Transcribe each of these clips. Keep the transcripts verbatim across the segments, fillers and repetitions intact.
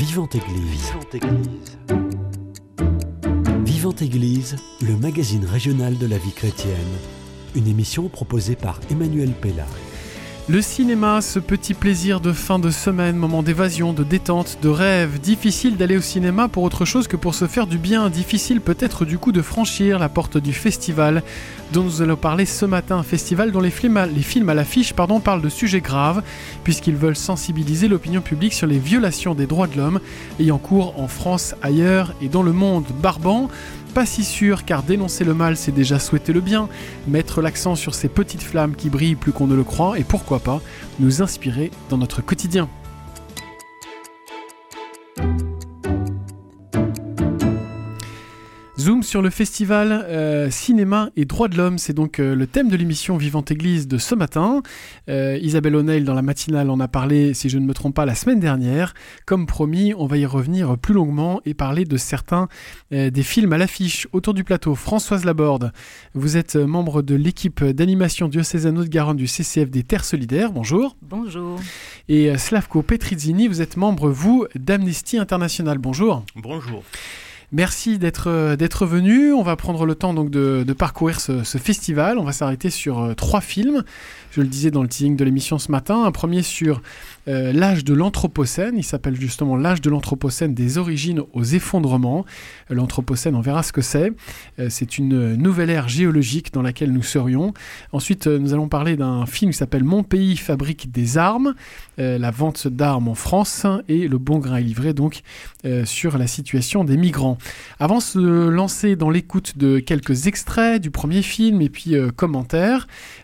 Vivante Église. Vivante Église. Vivante Église, le magazine régional de la vie chrétienne. Une émission proposée par Emmanuel Pella. Le cinéma, ce petit plaisir de fin de semaine, moment d'évasion, de détente, de rêve. Difficile d'aller au cinéma pour autre chose que pour se faire du bien. Difficile peut-être du coup de franchir la porte du festival dont nous allons parler ce matin. Un festival dont les films à, les films à l'affiche pardon, parlent de sujets graves puisqu'ils veulent sensibiliser l'opinion publique sur les violations des droits de l'homme ayant cours en France, ailleurs et dans le monde. Barbant, pas si sûr, car dénoncer le mal, c'est déjà souhaiter le bien, mettre l'accent sur ces petites flammes qui brillent plus qu'on ne le croit, et pourquoi pas, nous inspirer dans notre quotidien. Zoom sur le festival euh, Cinéma et Droits de l'Homme, c'est donc euh, le thème de l'émission Vivante Église de ce matin. Euh, Isabelle O'Neil dans la matinale en a parlé, si je ne me trompe pas, la semaine dernière. Comme promis, on va y revenir plus longuement et parler de certains euh, des films à l'affiche. Autour du plateau, Françoise Laborde, vous êtes membre de l'équipe d'animation diocésaine Haute-Garonne du C C F des Terres Solidaires. Bonjour. Bonjour. Et euh, Slavko Petrizzini, vous êtes membre, vous, d'Amnesty International. Bonjour. Bonjour. Merci d'être, d'être venu. On va prendre le temps donc de, de parcourir ce, ce festival. On va s'arrêter sur euh, trois films. Je le disais dans le teasing de l'émission ce matin. Un premier sur euh, l'âge de l'Anthropocène. Il s'appelle justement l'âge de l'Anthropocène des origines aux effondrements. L'Anthropocène, on verra ce que c'est. Euh, c'est une nouvelle ère géologique dans laquelle nous serions. Ensuite, euh, nous allons parler d'un film qui s'appelle Mon pays fabrique des armes. Euh, la vente d'armes en France et le bon grain est livré donc euh, sur la situation des migrants. Avant de se lancer dans l'écoute de quelques extraits du premier film et puis euh, commentaires,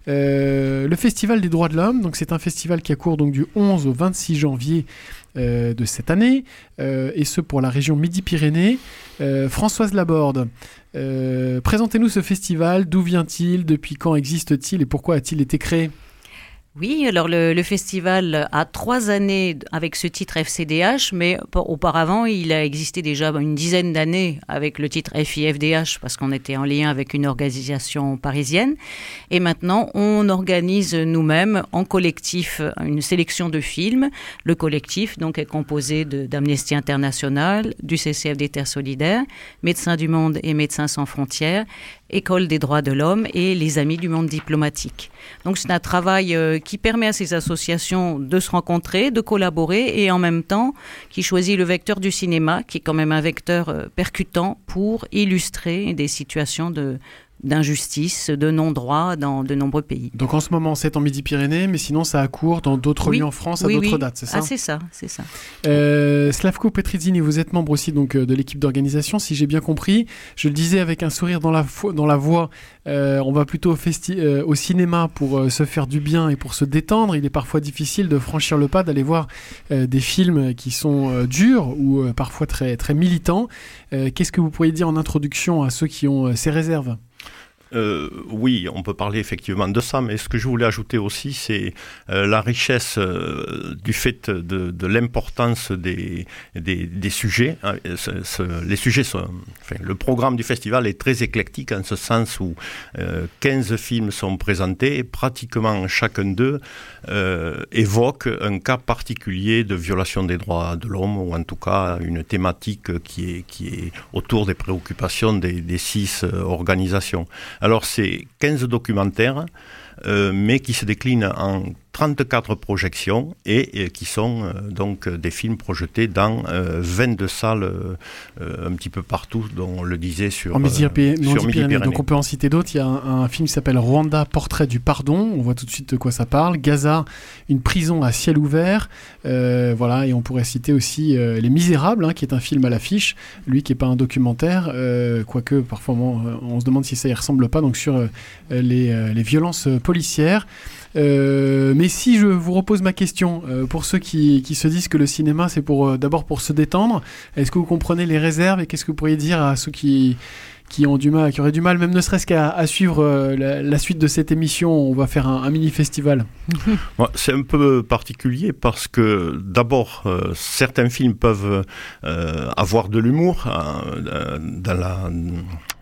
euh, le Festival des droits de l'homme, donc c'est un festival qui a cours donc du onze au vingt-six janvier euh, de cette année, euh, et ce pour la région Midi-Pyrénées. Euh, Françoise Laborde, euh, présentez-nous ce festival, d'où vient-il, depuis quand existe-t-il et pourquoi a-t-il été créé ? Oui, alors le, le festival a trois années avec ce titre F C D H, mais auparavant, il a existé déjà une dizaine d'années avec le titre F I F D H, parce qu'on était en lien avec une organisation parisienne. Et maintenant, on organise nous-mêmes, en collectif, une sélection de films. Le collectif donc est composé de, d'Amnesty International, du C C F des Terres Solidaires, Médecins du Monde et Médecins sans frontières, École des droits de l'homme et les Amis du monde diplomatique. Donc c'est un travail euh, qui permet à ces associations de se rencontrer, de collaborer et en même temps qui choisit le vecteur du cinéma, qui est quand même un vecteur euh, percutant pour illustrer des situations de d'injustice, de non-droit dans de nombreux pays. Donc en ce moment, c'est en Midi-Pyrénées, mais sinon ça a cours dans d'autres oui. lieux en France à oui, d'autres oui. dates, c'est ça ? Ah, c'est ça, c'est ça. Euh, Slavko Petrizzini, vous êtes membre aussi donc, de l'équipe d'organisation, si j'ai bien compris. Je le disais avec un sourire dans la, fo- dans la voix, euh, on va plutôt au, festi- euh, au cinéma pour euh, se faire du bien et pour se détendre. Il est parfois difficile de franchir le pas, d'aller voir euh, des films qui sont euh, durs ou euh, parfois très, très militants. Euh, qu'est-ce que vous pourriez dire en introduction à ceux qui ont euh, ces réserves ? Euh, oui, on peut parler effectivement de ça, mais ce que je voulais ajouter aussi, c'est euh, la richesse euh, du fait de, de l'importance des, des, des sujets. Hein, ce, ce, les sujets sont, enfin, le programme du festival est très éclectique en ce sens où euh, quinze films sont présentés et pratiquement chacun d'eux euh, évoque un cas particulier de violation des droits de l'homme ou en tout cas une thématique qui est, qui est autour des préoccupations des, des six euh, organisations. Alors, c'est quinze documentaires, euh, mais qui se déclinent en trente-quatre projections et, et qui sont euh, donc des films projetés dans euh, vingt-deux salles euh, un petit peu partout, dont on le disait sur, en Midi-Pyrénées. euh, sur Midi-Pyrénées. Donc on peut en citer d'autres. Il y a un, un film qui s'appelle Rwanda, portrait du pardon. On voit tout de suite de quoi ça parle. Gaza, une prison à ciel ouvert. Euh, voilà, et on pourrait citer aussi euh, Les Misérables, hein, qui est un film à l'affiche. Lui qui n'est pas un documentaire, euh, quoique parfois on, on se demande si ça y ressemble pas. Donc sur euh, les, euh, les violences policières. Euh, mais si je vous repose ma question, euh, pour ceux qui, qui se disent que le cinéma c'est pour, euh, d'abord pour se détendre, est-ce que vous comprenez les réserves et qu'est-ce que vous pourriez dire à ceux qui, qui, ont du mal, qui auraient du mal, même ne serait-ce qu'à à suivre euh, la, la suite de cette émission? On va faire un, un mini-festival. Ouais, c'est un peu particulier parce que d'abord, euh, certains films peuvent euh, avoir de l'humour euh, dans la...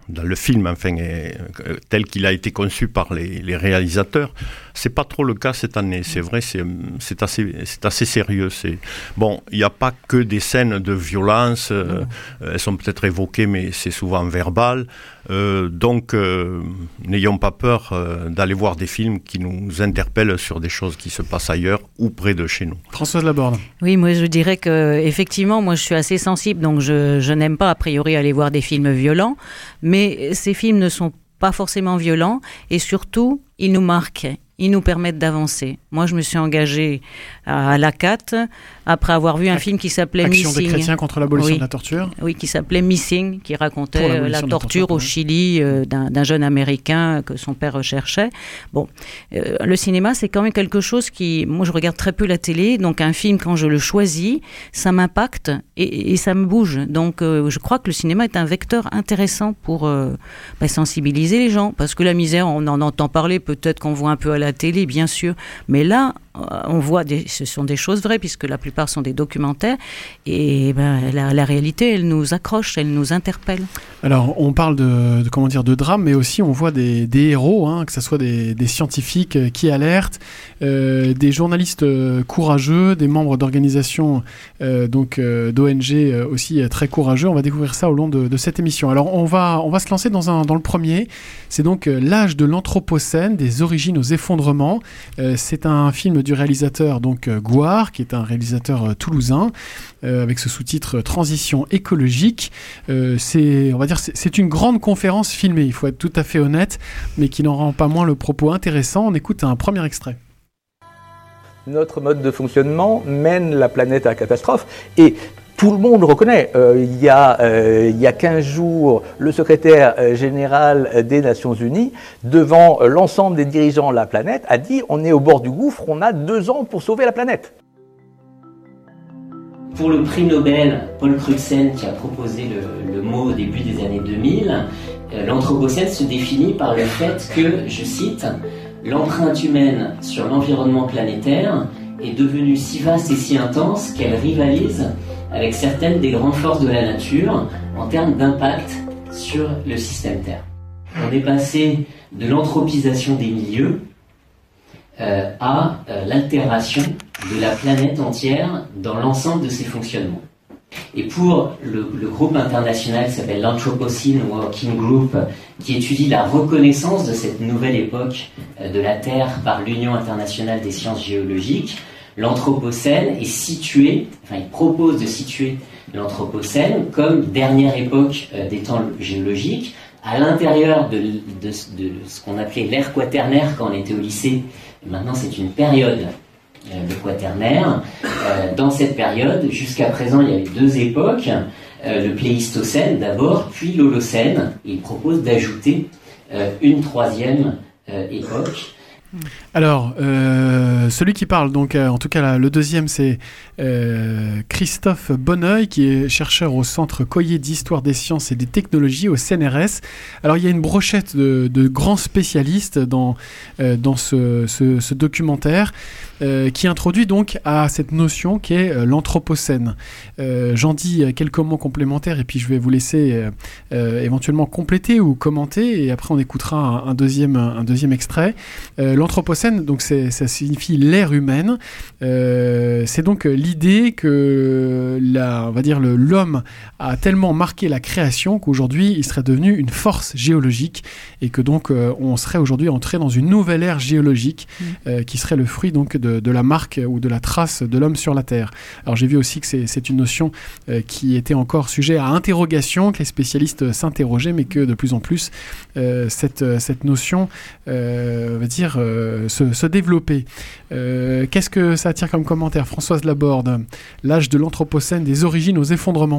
dans le film, enfin, et, tel qu'il a été conçu par les, les réalisateurs. C'est pas trop le cas cette année. C'est vrai, c'est, c'est, assez, c'est assez sérieux. C'est... Bon, il n'y a pas que des scènes de violence. Euh, mmh. Elles sont peut-être évoquées, mais c'est souvent verbal. Euh, donc, euh, n'ayons pas peur euh, d'aller voir des films qui nous interpellent sur des choses qui se passent ailleurs ou près de chez nous. Françoise Laborde. Oui, moi je dirais que effectivement, moi je suis assez sensible, donc je, je n'aime pas a priori aller voir des films violents, mais ces films ne sont pas forcément violents et surtout, ils nous marquent. Ils nous permettent d'avancer. Moi, je me suis engagée à l'A C A T après avoir vu un film qui s'appelait Action Missing. Action des chrétiens contre l'abolition oui. de la torture. Oui, qui s'appelait Missing, qui racontait la, la torture, torture au ouais. Chili euh, d'un, d'un jeune Américain que son père recherchait. Bon, euh, le cinéma, c'est quand même quelque chose qui... Moi, je regarde très peu la télé, donc un film, quand je le choisis, ça m'impacte et, et ça me bouge. Donc, euh, je crois que le cinéma est un vecteur intéressant pour euh, bah, sensibiliser les gens. Parce que la misère, on en entend parler, peut-être qu'on voit un peu à la télé, bien sûr. Mais là, on voit, des, ce sont des choses vraies, puisque la plupart sont des documentaires. Et ben, la, la réalité, elle nous accroche, elle nous interpelle. Alors, on parle de, de, comment dire, de drame, mais aussi on voit des, des héros, hein, que ce soit des, des scientifiques qui alertent, euh, des journalistes courageux, des membres d'organisations euh, donc, euh, d'O N G aussi très courageux. On va découvrir ça au long de, de cette émission. Alors, on va, on va se lancer dans, un, dans le premier. C'est donc euh, L'âge de l'Anthropocène, des origines aux effondrements. Euh, c'est un film du réalisateur donc euh, Gouard, qui est un réalisateur euh, toulousain, euh, avec ce sous-titre Transition écologique. Euh, c'est, on va dire, c'est, c'est une grande conférence filmée, il faut être tout à fait honnête, mais qui n'en rend pas moins le propos intéressant. On écoute un premier extrait. Notre mode de fonctionnement mène la planète à la catastrophe et tout le monde le reconnaît. Euh, il, y a, euh, il y a quinze jours, le secrétaire euh, général des Nations Unies, devant euh, l'ensemble des dirigeants de la planète, a dit « on est au bord du gouffre, on a deux ans pour sauver la planète ». Pour le prix Nobel, Paul Crutzen, qui a proposé le, le mot au début des années deux mille, euh, l'Anthropocène se définit par le fait que, je cite, « l'empreinte humaine sur l'environnement planétaire est devenue si vaste et si intense qu'elle rivalise avec certaines des grandes forces de la nature en termes d'impact sur le système Terre. » On est passé de l'anthropisation des milieux euh, à euh, l'altération de la planète entière dans l'ensemble de ses fonctionnements. Et pour le, le groupe international qui s'appelle l'Anthropocene Working Group, qui étudie la reconnaissance de cette nouvelle époque euh, de la Terre par l'Union internationale des sciences géologiques, l'Anthropocène est situé, enfin il propose de situer l'Anthropocène comme dernière époque euh, des temps géologiques, à l'intérieur de, de, de ce qu'on appelait l'ère quaternaire quand on était au lycée. Maintenant c'est une période euh, de quaternaire. Euh, dans cette période, jusqu'à présent il y avait deux époques, euh, le Pléistocène d'abord, puis l'Holocène. Il propose d'ajouter euh, une troisième euh, époque. Alors, euh, celui qui parle, donc euh, en tout cas là, le deuxième, c'est euh, Christophe Bonneuil, qui est chercheur au Centre Coyer d'Histoire des Sciences et des Technologies au C N R S. Alors, il y a une brochette de, de grands spécialistes dans, euh, dans ce, ce, ce documentaire euh, qui introduit donc à cette notion qui est euh, l'Anthropocène. Euh, j'en dis quelques mots complémentaires et puis je vais vous laisser euh, euh, éventuellement compléter ou commenter et après on écoutera un, un, deuxième, un deuxième extrait. Euh, L'Anthropocène, donc c'est, ça signifie l'ère humaine. Euh, c'est donc l'idée que la, on va dire le, l'homme a tellement marqué la création qu'aujourd'hui il serait devenu une force géologique et que donc euh, on serait aujourd'hui entré dans une nouvelle ère géologique mmh. euh, qui serait le fruit donc de, de la marque ou de la trace de l'homme sur la Terre. Alors j'ai vu aussi que c'est, c'est une notion euh, qui était encore sujet à interrogation, que les spécialistes s'interrogeaient, mais que de plus en plus euh, cette, cette notion, euh, on va dire euh, Se, se développer. Euh, qu'est-ce que ça attire comme commentaire, Françoise Laborde? L'âge de l'Anthropocène, des origines aux effondrements.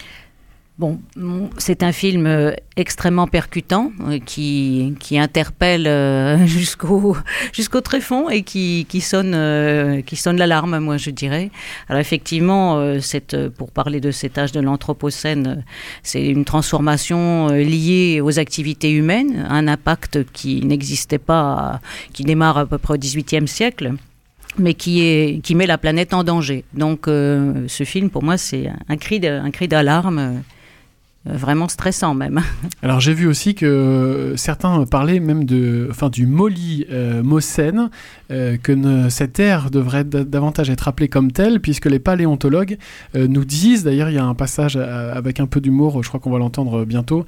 Bon, c'est un film extrêmement percutant euh, qui, qui interpelle euh, jusqu'au, jusqu'au tréfonds et qui, qui, sonne, euh, qui sonne l'alarme, moi je dirais. Alors effectivement, euh, cette, pour parler de cet âge de l'Anthropocène, c'est une transformation euh, liée aux activités humaines, un impact qui n'existait pas, qui démarre à peu près au dix-huitième siècle. Mais qui, est, qui met la planète en danger. Donc euh, ce film, pour moi, c'est un cri, de, un cri d'alarme. vraiment stressant même. Alors j'ai vu aussi que certains parlaient même de, enfin, du molly-mocène, euh, que ne, cette ère devrait d- davantage être appelée comme telle, puisque les paléontologues euh, nous disent, d'ailleurs il y a un passage à, avec un peu d'humour, je crois qu'on va l'entendre bientôt,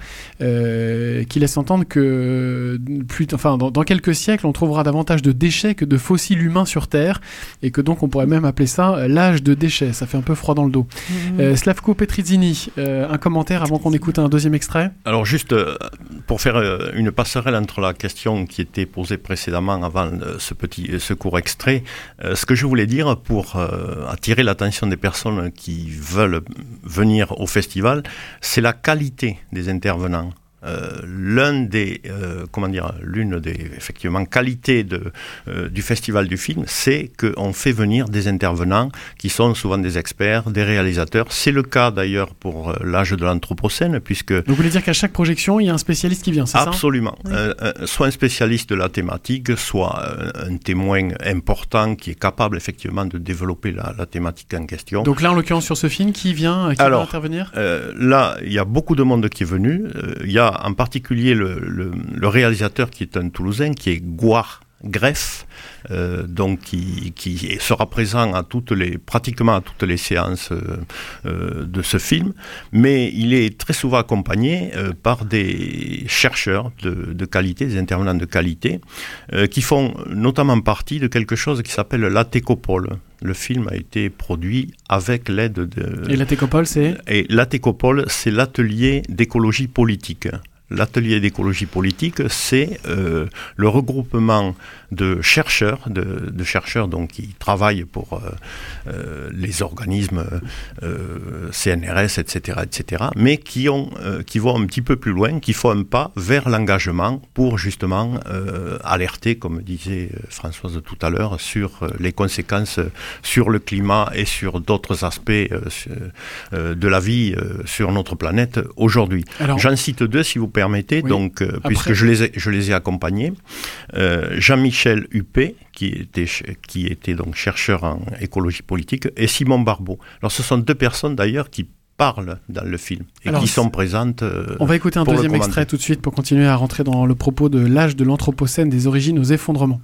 euh, qui laisse entendre que plus, enfin, dans, dans quelques siècles on trouvera davantage de déchets que de fossiles humains sur Terre, et que donc on pourrait même appeler ça l'âge de déchets. Ça fait un peu froid dans le dos. Mmh. Euh, Slavko Petrizzini, euh, un commentaire avant qu'on écoute un deuxième extrait. Alors juste euh, pour faire euh, une passerelle entre la question qui était posée précédemment avant euh, ce petit ce court extrait, euh, ce que je voulais dire pour euh, attirer l'attention des personnes qui veulent venir au festival, c'est la qualité des intervenants. Euh, l'un des euh, comment dire l'une des effectivement qualités de, euh, du festival du film, c'est qu'on fait venir des intervenants qui sont souvent des experts, des réalisateurs. C'est le cas d'ailleurs pour euh, l'âge de l'Anthropocène, puisque donc vous voulez dire qu'à chaque projection il y a un spécialiste qui vient, c'est absolument, ça? Absolument, oui. euh, soit un spécialiste de la thématique, soit euh, un témoin important qui est capable effectivement de développer la, la thématique en question. Donc là en l'occurrence sur ce film, qui vient, qui Alors, va intervenir? euh, Là il y a beaucoup de monde qui est venu. Euh, il y a en particulier le, le, le réalisateur qui est un Toulousain, qui est Gouard Greff, euh, donc qui, qui sera présent à toutes les, pratiquement à toutes les séances euh, de ce film, mais il est très souvent accompagné euh, par des chercheurs de, de qualité, des intervenants de qualité, euh, qui font notamment partie de quelque chose qui s'appelle l'Atécopole. Le film a été produit avec l'aide de... Et l'Atécopole, c'est ? Et l'Atécopole, c'est l'atelier d'écologie politique. L'atelier d'écologie politique, c'est euh, le regroupement de chercheurs, de, de chercheurs donc qui travaillent pour euh, euh, les organismes euh, C N R S, et cetera, et cetera, mais qui ont, euh, qui vont un petit peu plus loin, qui font un pas vers l'engagement pour justement euh, alerter, comme disait Françoise tout à l'heure, sur les conséquences sur le climat et sur d'autres aspects euh, euh, de la vie euh, sur notre planète aujourd'hui. Alors, j'en cite deux, si vous permettez, oui. donc, euh, puisque je les ai, je les ai accompagnés. Euh, Jean-Michel Huppé, qui était, qui était donc chercheur en écologie politique, et Simon Barbeau. Alors ce sont deux personnes d'ailleurs qui parlent dans le film et Alors, qui sont présentes. Euh, on va écouter un deuxième extrait tout de suite pour continuer à rentrer dans le propos de l'âge de l'Anthropocène, des origines aux effondrements.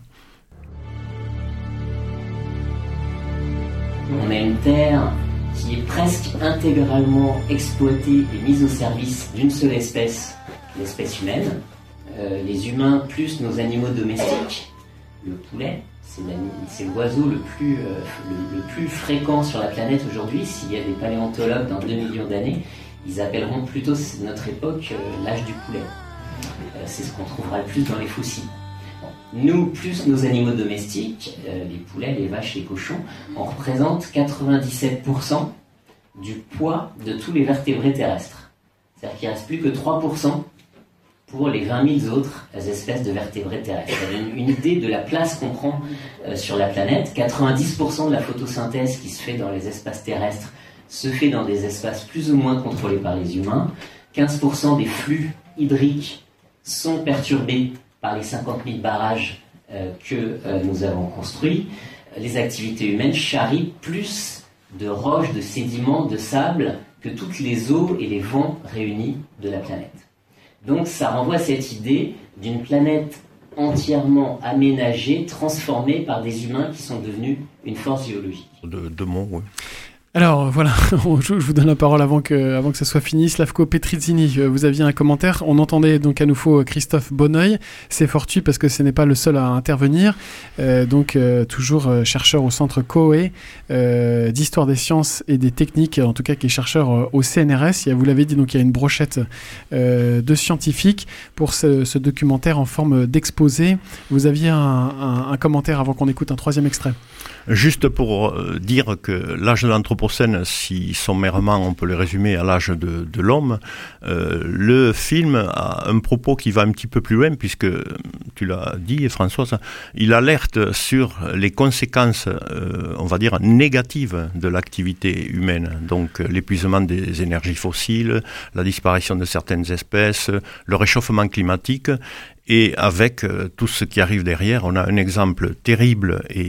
On a une Terre qui est presque intégralement exploitée et mise au service d'une seule espèce, l'espèce humaine. Euh, les humains plus nos animaux domestiques, le poulet, c'est, c'est l'oiseau le plus, euh, le, le plus fréquent sur la planète aujourd'hui. S'il y a des paléontologues dans deux millions d'années, ils appelleront plutôt notre époque euh, l'âge du poulet. Euh, c'est ce qu'on trouvera le plus dans les fossiles. Bon. Nous, plus nos animaux domestiques, euh, les poulets, les vaches, les cochons, on représente quatre-vingt-dix-sept pour cent du poids de tous les vertébrés terrestres. C'est-à-dire qu'il ne reste plus que trois pour cent pour les vingt mille autres espèces de vertébrés terrestres. Vous avez une, une idée de la place qu'on prend euh, sur la planète. quatre-vingt-dix pour cent de la photosynthèse qui se fait dans les espaces terrestres se fait dans des espaces plus ou moins contrôlés par les humains. quinze pour cent des flux hydriques sont perturbés par les cinquante mille barrages euh, que euh, nous avons construits. Les activités humaines charrient plus de roches, de sédiments, de sable que toutes les eaux et les vents réunis de la planète. Donc ça renvoie à cette idée d'une planète entièrement aménagée, transformée par des humains qui sont devenus une force géologique. De, de mots, oui. Alors voilà, je vous donne la parole avant que, avant que ça soit fini. Slavko Petrizzini, vous aviez un commentaire. On entendait donc à nouveau Christophe Bonneuil. C'est fortuit parce que ce n'est pas le seul à intervenir. Euh, donc euh, toujours euh, chercheur au centre Coé euh, d'histoire des sciences et des techniques, en tout cas qui est chercheur euh, au C N R S. Il y a, vous l'avez dit, donc il y a une brochette euh, de scientifiques pour ce, ce documentaire en forme d'exposé. Vous aviez un, un, un commentaire avant qu'on écoute un troisième extrait. Juste pour euh, dire que l'âge de l'Anthropocène, si sommairement on peut le résumer à l'âge de, de l'homme, euh, le film a un propos qui va un petit peu plus loin, puisque, tu l'as dit Françoise, il alerte sur les conséquences, euh, on va dire, négatives de l'activité humaine. Donc l'épuisement des énergies fossiles, la disparition de certaines espèces, le réchauffement climatique, et avec euh, tout ce qui arrive derrière, on a un exemple terrible et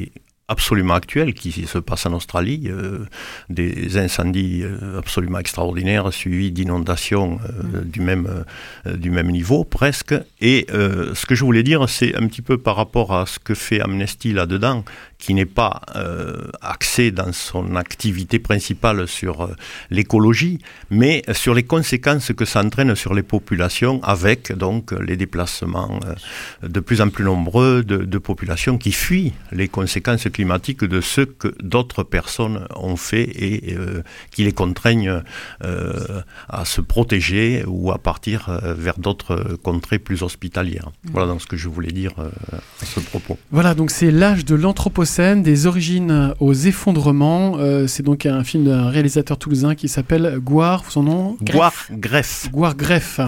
absolument actuel qui se passe en Australie, euh, des incendies euh, absolument extraordinaires suivis d'inondations euh, du même euh, du même niveau presque. Et euh, ce que je voulais dire, c'est un petit peu par rapport à ce que fait Amnesty là-dedans, qui n'est pas euh, axé dans son activité principale sur euh, l'écologie, mais sur les conséquences que ça entraîne sur les populations, avec donc les déplacements euh, de plus en plus nombreux de, de populations qui fuient les conséquences climatiques de ce que d'autres personnes ont fait et euh, qui les contraignent euh, à se protéger ou à partir euh, vers d'autres contrées plus hospitalières. Mmh. Voilà donc ce que je voulais dire euh, à ce propos. Voilà, donc c'est L'âge de l'Anthropocène, des origines aux effondrements. Euh, c'est donc un film d'un réalisateur toulousain qui s'appelle Gouard, son nom Gouard Greff. Gouard Greff.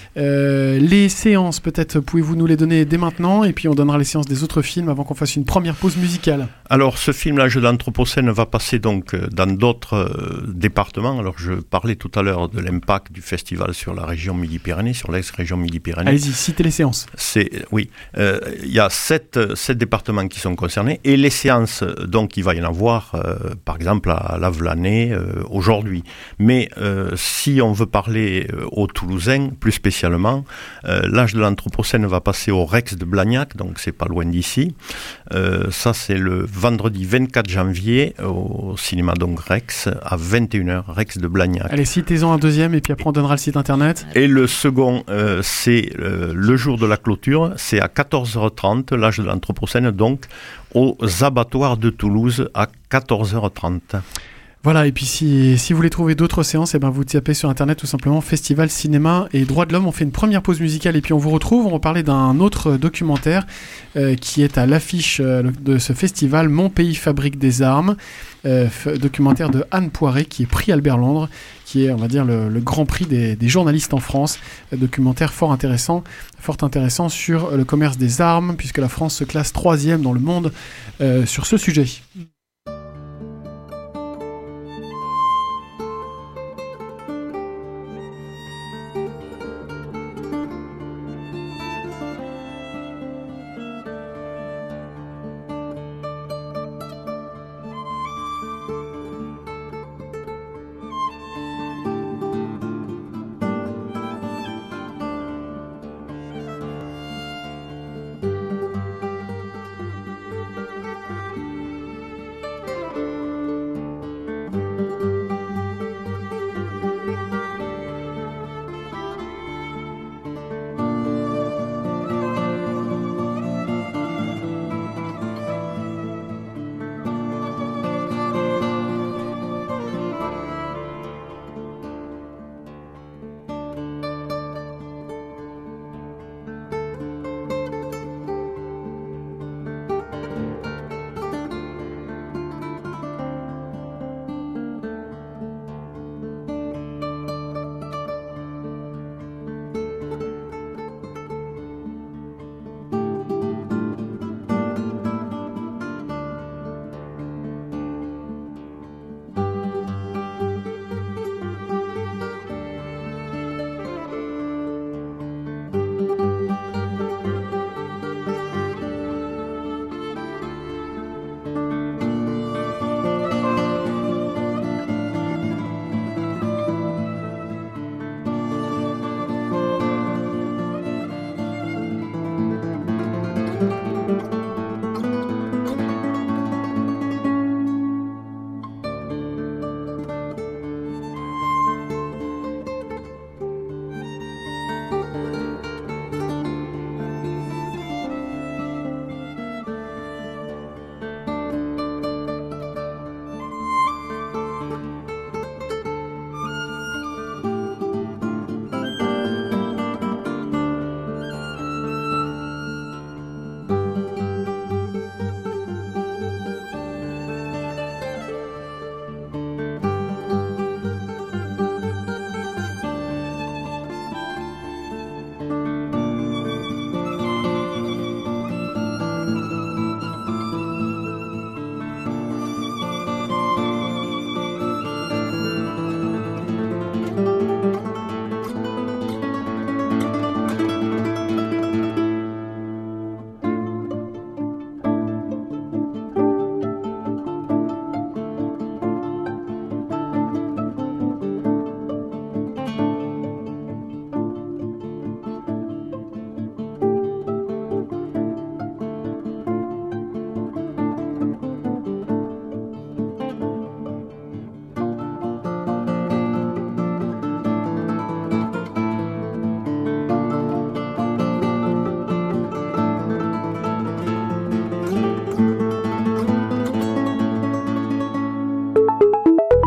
Euh, les séances, peut-être, pouvez-vous nous les donner dès maintenant, et puis on donnera les séances des autres films avant qu'on fasse une première pause musicale. Alors, ce film, L'âge de l'Anthropocène, va passer donc dans d'autres euh, départements. Alors, je parlais tout à l'heure de l'impact du festival sur la région Midi-Pyrénées, sur l'ex-région Midi-Pyrénées. Allez-y, citez les séances. C'est, oui, euh, il y a sept, sept départements qui sont concernés, et les séances, donc, il va y en avoir, euh, par exemple, à Lavelanet, euh, aujourd'hui. Mais euh, si on veut parler euh, aux Toulousains, plus spécialement, euh, L'âge de l'Anthropocène va passer au Rex de Blagnac, donc c'est pas loin d'ici. Euh, ça, c'est le vendredi vingt-quatre janvier au cinéma donc Rex à vingt et une heures, Rex de Blagnac. Allez, citez-en un deuxième et puis après on donnera le site internet. Et le second, euh, c'est euh, le jour de la clôture, c'est à quatorze heures trente, L'âge de l'Anthropocène, donc aux abattoirs de Toulouse à quatorze heures trente. Voilà, et puis si, si vous voulez trouver d'autres séances, eh ben vous tapez sur internet tout simplement Festival Cinéma et Droits de l'Homme. On fait une première pause musicale et puis on vous retrouve. On va parler d'un autre documentaire euh, qui est à l'affiche euh, de ce festival, Mon pays fabrique des armes. Euh, f- documentaire de Anne Poiré qui est prix Albert Londres, qui est, on va dire, le, le grand prix des, des journalistes en France. Un documentaire fort intéressant, fort intéressant sur le commerce des armes, puisque la France se classe troisième dans le monde euh, sur ce sujet.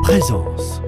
Présence.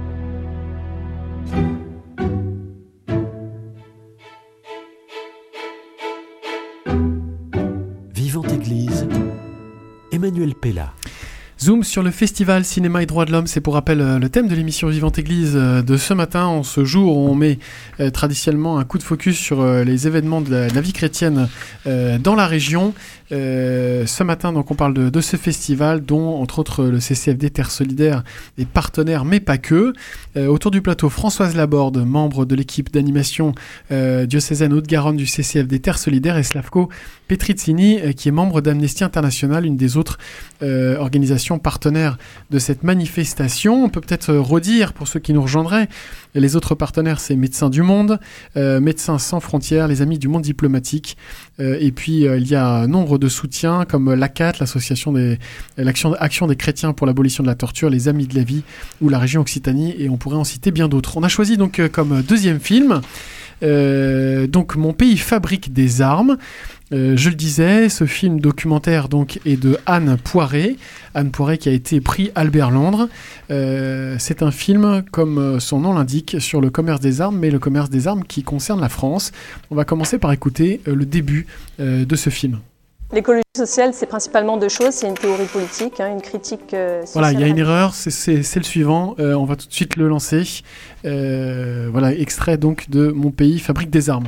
Vivante Église, Emmanuel Pella. Zoom sur le festival Cinéma et Droits de l'Homme, c'est pour rappel euh, le thème de l'émission Vivante Église euh, de ce matin. En ce jour où on met euh, traditionnellement un coup de focus sur euh, les événements de la, de la vie chrétienne euh, dans la région. Euh, ce matin, donc, on parle de, de ce festival dont, entre autres, le C C F D Terre Solidaire est partenaire, mais pas que. Euh, autour du plateau, Françoise Laborde, membre de l'équipe d'animation euh, diocésaine Haute-Garonne du C C F D Terre Solidaire, et Slavko Petrizzini, euh, qui est membre d'Amnesty International, une des autres euh, organisations partenaires de cette manifestation. On peut peut-être redire, pour ceux qui nous rejoindraient, les autres partenaires, c'est Médecins du Monde, euh, Médecins sans frontières, les Amis du Monde diplomatique, euh, et puis euh, il y a nombre de soutiens comme l'A C A T, l'association des, l'action Action des chrétiens pour l'abolition de la torture, les Amis de la vie ou la région Occitanie, et on pourrait en citer bien d'autres. On a choisi donc euh, comme deuxième film euh, donc Mon pays fabrique des armes. Euh, je le disais, ce film documentaire donc est de Anne Poiré, Anne Poiré qui a été prix Albert Londres. Euh, c'est un film, comme son nom l'indique, sur le commerce des armes, mais le commerce des armes qui concerne la France. On va commencer par écouter euh, le début euh, de ce film. L'écologie sociale, c'est principalement deux choses. C'est une théorie politique, hein, une critique euh, sociale. Voilà, il y a une erreur, c'est, c'est, c'est le suivant. Euh, on va tout de suite le lancer. Euh, voilà, extrait donc de Mon pays fabrique des armes.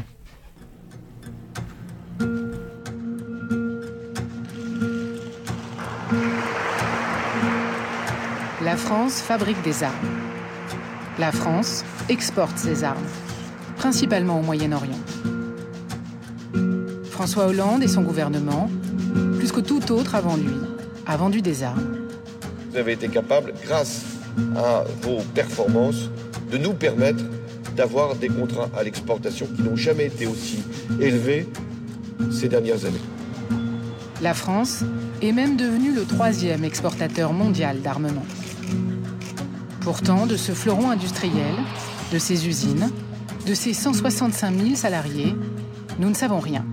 La France fabrique des armes. La France exporte ses armes, principalement au Moyen-Orient. François Hollande et son gouvernement, plus que tout autre avant lui, a vendu des armes. Vous avez été capable, grâce à vos performances, de nous permettre d'avoir des contrats à l'exportation qui n'ont jamais été aussi élevés ces dernières années. La France est même devenue le troisième exportateur mondial d'armement. Pourtant, de ce fleuron industriel, de ses usines, de ses cent soixante-cinq mille salariés, nous ne savons rien.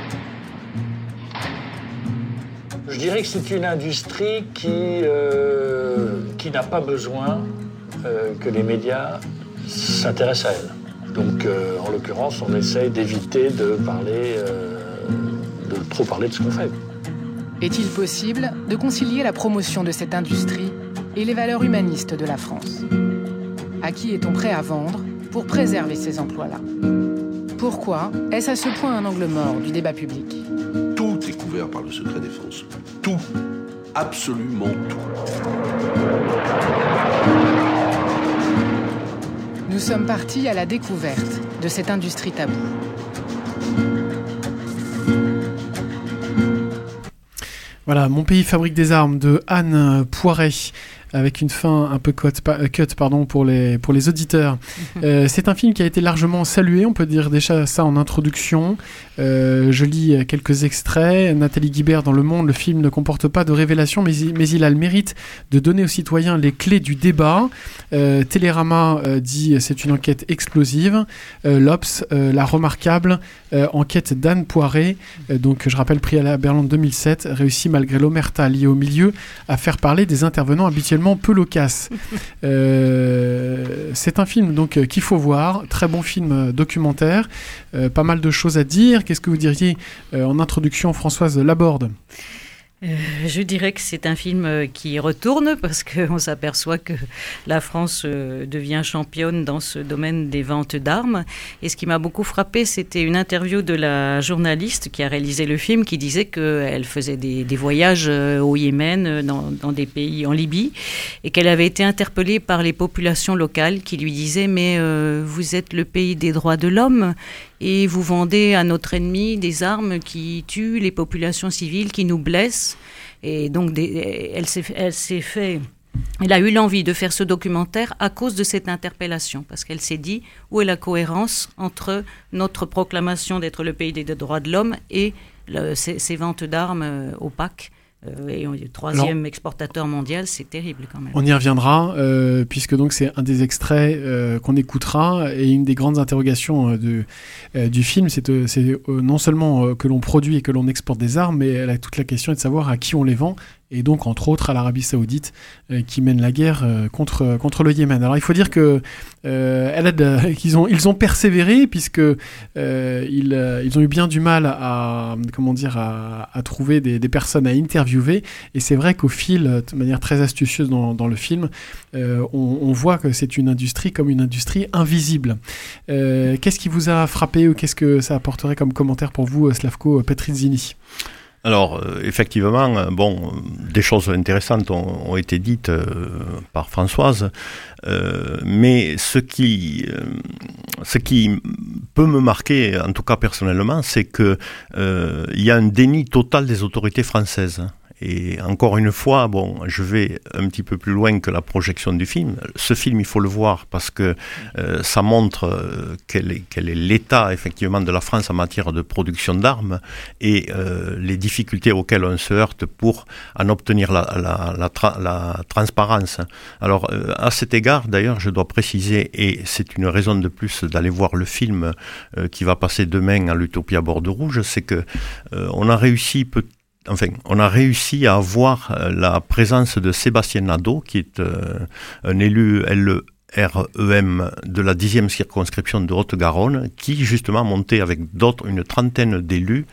Je dirais que c'est une industrie qui, euh, qui n'a pas besoin euh, que les médias s'intéressent à elle. Donc, euh, en l'occurrence, on essaye d'éviter de parler, euh, de trop parler de ce qu'on fait. Est-il possible de concilier la promotion de cette industrie et les valeurs humanistes de la France? À qui est-on prêt à vendre pour préserver ces emplois-là? Pourquoi est-ce à ce point un angle mort du débat public? Tout est couvert par le secret défense. Tout. Absolument tout. Nous sommes partis à la découverte de cette industrie taboue. Voilà, Mon pays fabrique des armes de Anne Poiré, avec une fin un peu cut, cut pardon, pour, les, pour les auditeurs. Euh, c'est un film qui a été largement salué, on peut dire déjà ça en introduction. Euh, je lis quelques extraits. Nathalie Guibert dans Le Monde, le film ne comporte pas de révélation, mais, mais il a le mérite de donner aux citoyens les clés du débat. Euh, Télérama euh, dit c'est une enquête explosive. Euh, L'Obs, euh, la remarquable euh, enquête d'Anne Poiré, euh, donc je rappelle prix Albert Londres deux mille sept, réussit malgré l'omerta liée au milieu à faire parler des intervenants habituellement peu loquaces. euh, c'est un film donc qu'il faut voir, très bon film documentaire, euh, pas mal de choses à dire. Qu'est-ce que vous diriez euh, en introduction, Françoise Laborde? Euh, je dirais que c'est un film qui retourne parce qu'on s'aperçoit que la France euh, devient championne dans ce domaine des ventes d'armes. Et ce qui m'a beaucoup frappé, c'était une interview de la journaliste qui a réalisé le film qui disait qu'elle faisait des, des voyages euh, au Yémen, dans, dans des pays en Libye, et qu'elle avait été interpellée par les populations locales qui lui disaient « Mais euh, vous êtes le pays des droits de l'homme ». Et vous vendez à notre ennemi des armes qui tuent les populations civiles, qui nous blessent. Et donc, des, elle, s'est, elle s'est fait... Elle a eu l'envie de faire ce documentaire à cause de cette interpellation, parce qu'elle s'est dit où est la cohérence entre notre proclamation d'être le pays des droits de l'homme et le, ces, ces ventes d'armes opaques. Euh, et le troisième Alors, exportateur mondial, c'est terrible quand même. On y reviendra, euh, puisque donc c'est un des extraits euh, qu'on écoutera, et une des grandes interrogations euh, de, euh, du film, c'est, euh, c'est euh, non seulement euh, que l'on produit et que l'on exporte des armes, mais elle a toute la question est de savoir à qui on les vend et donc entre autres à l'Arabie Saoudite euh, qui mène la guerre euh, contre, contre le Yémen. Alors il faut dire que, euh, elle a de, qu'ils ont, ils ont persévéré puisque euh, ils, euh, ils ont eu bien du mal à, comment dire, à, à trouver des, des personnes à interviewer, et c'est vrai qu'au fil, de manière très astucieuse dans, dans le film, euh, on, on voit que c'est une industrie comme une industrie invisible. Euh, qu'est-ce qui vous a frappé ou qu'est-ce que ça apporterait comme commentaire pour vous, Slavko Petrizzini ? Alors, euh, effectivement, euh, bon, euh, des choses intéressantes ont, ont été dites euh, par Françoise, euh, mais ce qui, euh, ce qui peut me marquer, en tout cas personnellement, c'est que euh, il y a un déni total des autorités françaises. Et encore une fois, bon, je vais un petit peu plus loin que la projection du film. Ce film, il faut le voir parce que euh, ça montre euh, quel est, quel est l'état effectivement de la France en matière de production d'armes et euh, les difficultés auxquelles on se heurte pour en obtenir la, la, la, tra- la transparence. Alors, euh, à cet égard, d'ailleurs, je dois préciser, et c'est une raison de plus d'aller voir le film euh, qui va passer demain à l'Utopia Bordeaux Rouge, c'est que euh, on a réussi peut Enfin, on a réussi à avoir la présence de Sébastien Nadeau, qui est euh, un élu L R E M de la dixième circonscription de Haute-Garonne, qui justement a monté avec d'autres, une trentaine d'élus,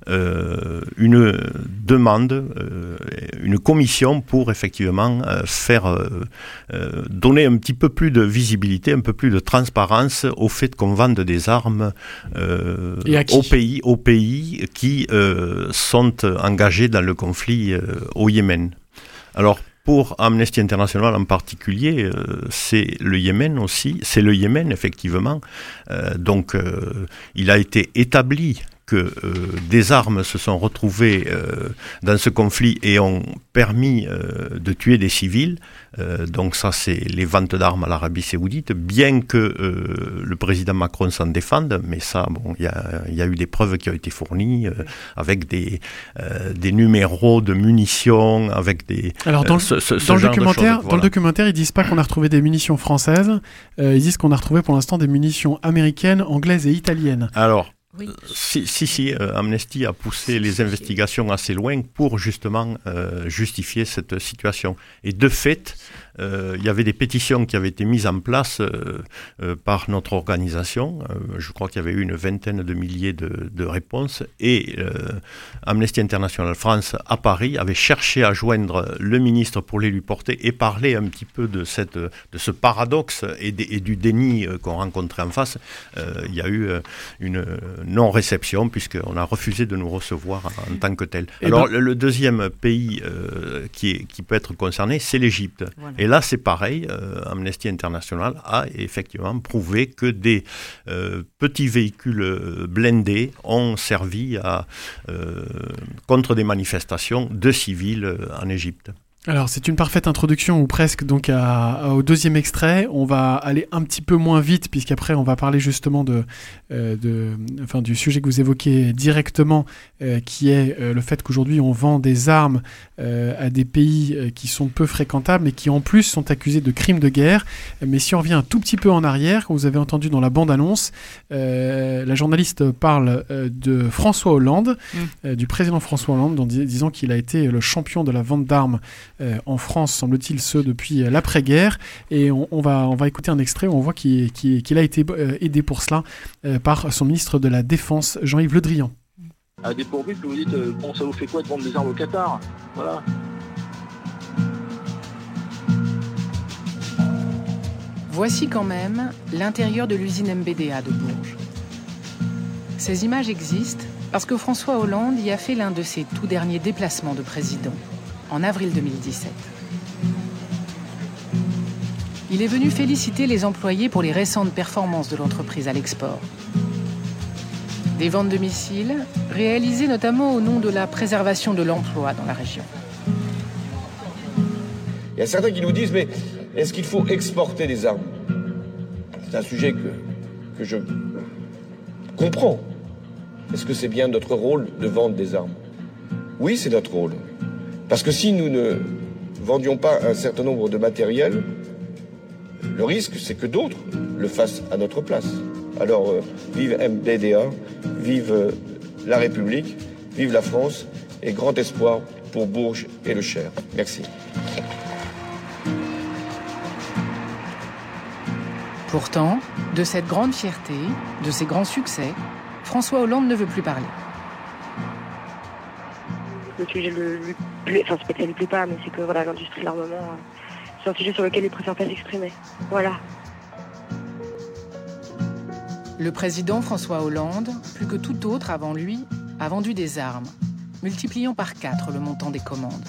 euh, une demande, euh, une commission pour effectivement euh, faire euh, euh, donner un petit peu plus de visibilité, un peu plus de transparence au fait qu'on vende des armes euh, aux pays, aux pays qui euh, sont engagés dans le conflit euh, au Yémen. Alors, pour Amnesty International en particulier, euh, c'est le Yémen aussi, c'est le Yémen effectivement. Euh, donc, euh, il a été établi que euh, des armes se sont retrouvées euh, dans ce conflit et ont permis euh, de tuer des civils. Euh, donc ça, c'est les ventes d'armes à l'Arabie Saoudite, bien que euh, le président Macron s'en défende, mais ça, bon, il y a, y a eu des preuves qui ont été fournies euh, avec des, euh, des numéros de munitions, avec des... Alors dans, euh, ce, ce, dans, ce le, genre documentaire, de choses, dans voilà. le documentaire, ils disent pas qu'on a retrouvé des munitions françaises, euh, ils disent qu'on a retrouvé pour l'instant des munitions américaines, anglaises et italiennes. Alors, Oui. Si, si, si euh, Amnesty a poussé les investigations assez loin pour justement euh, justifier cette situation. Et de fait, euh, il y avait des pétitions qui avaient été mises en place euh, euh, par notre organisation. Euh, je crois qu'il y avait eu une vingtaine de milliers de, de réponses. Et euh, Amnesty International France à Paris avait cherché à joindre le ministre pour les lui porter et parler un petit peu de, cette, de ce paradoxe et, de, et du déni euh, qu'on rencontrait en face. Euh, il y a eu euh, une non-réception, puisqu'on a refusé de nous recevoir en, en tant que tel. Et Alors, ben... le, le deuxième pays euh, qui, est, qui peut être concerné, c'est l'Égypte. Voilà. Et là, c'est pareil, euh, Amnesty International a effectivement prouvé que des euh, petits véhicules blindés ont servi à, euh, contre des manifestations de civils en Égypte. Alors, c'est une parfaite introduction, ou presque, donc à, à, au deuxième extrait. On va aller un petit peu moins vite, puisqu'après, on va parler justement de, euh, de, enfin, du sujet que vous évoquez directement, euh, qui est euh, le fait qu'aujourd'hui, on vend des armes euh, à des pays euh, qui sont peu fréquentables, mais qui en plus sont accusés de crimes de guerre. Mais si on revient un tout petit peu en arrière, comme vous avez entendu dans la bande-annonce, euh, la journaliste parle euh, de François Hollande, mmh. euh, du président François Hollande, en dis- disant qu'il a été le champion de la vente d'armes Euh, en France, semble-t-il, ce depuis euh, l'après-guerre. Et on, on, va, on va écouter un extrait où on voit qu'il, qu'il, qu'il a été euh, aidé pour cela euh, par son ministre de la Défense, Jean-Yves Le Drian. À dépourvu que vous dites, euh, bon, ça vous fait quoi de vendre des armes au Qatar ? Voilà. Voici quand même l'intérieur de l'usine M B D A de Bourges. Ces images existent parce que François Hollande y a fait l'un de ses tout derniers déplacements de président, en avril deux mille dix-sept. Il est venu féliciter les employés pour les récentes performances de l'entreprise à l'export. Des ventes de missiles, réalisées notamment au nom de la préservation de l'emploi dans la région. Il y a certains qui nous disent, mais est-ce qu'il faut exporter des armes ? C'est un sujet que, que je comprends. Est-ce que c'est bien notre rôle de vendre des armes ? Oui, c'est notre rôle. Parce que si nous ne vendions pas un certain nombre de matériels, le risque, c'est que d'autres le fassent à notre place. Alors, euh, vive M B D A, vive euh, la République, vive la France, et grand espoir pour Bourges et le Cher. Merci. Pourtant, de cette grande fierté, de ces grands succès, François Hollande ne veut plus parler. Le sujet le, le plus... Enfin, c'est pas que ça lui plaît pas, mais c'est que voilà, l'industrie de l'armement, euh, c'est un sujet sur lequel il préfère pas s'exprimer. Voilà. Le président François Hollande, plus que tout autre avant lui, a vendu des armes, multipliant par quatre le montant des commandes.